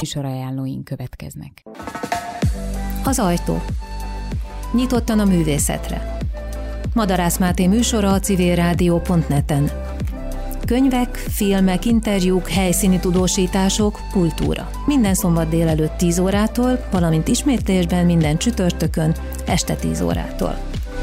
Műsorajánlóink következnek. Az ajtó. Nyitottan a művészetre. Madarász Máté műsora a civilrádió.net-en. Könyvek, filmek, interjúk, helyszíni tudósítások, kultúra. Minden szombat délelőtt 10 órától, valamint ismétlésben minden csütörtökön este 10 órától.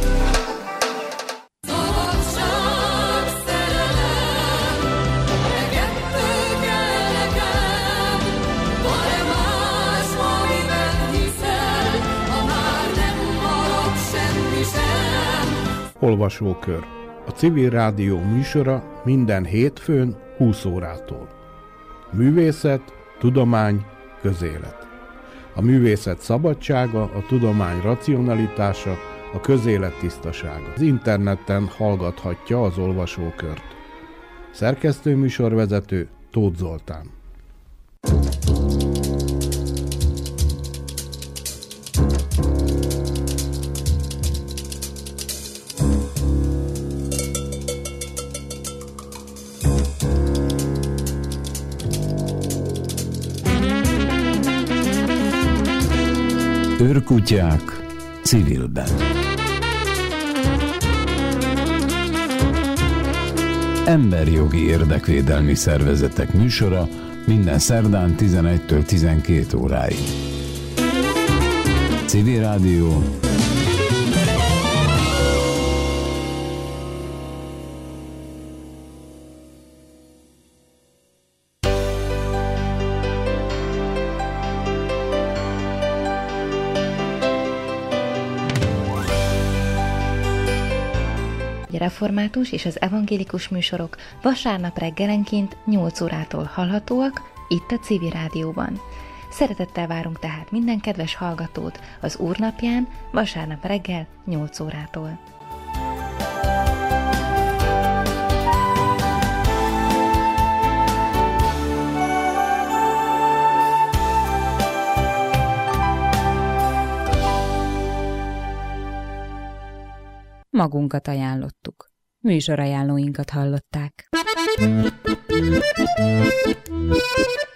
Olvasókör. A Civil Rádió műsora minden hétfőn 20 órától. Művészet, tudomány, közélet. A művészet szabadsága, a tudomány racionalitása, a közélet tisztasága. Az interneten hallgathatja az olvasókört. Szerkesztőműsorvezető Tóth Zoltán. Őrkutyák civilben. Emberjogi érdekvédelmi szervezetek műsora minden szerdán 11-től 12 óráig. Civil Rádió. Református és az evangélikus műsorok vasárnap reggelenként 8 órától hallhatóak itt a Civil Rádióban. Szeretettel várunk tehát minden kedves hallgatót az Úrnapján vasárnap reggel 8 órától. Magunkat ajánlottuk. Műsorajánlóinkat hallották.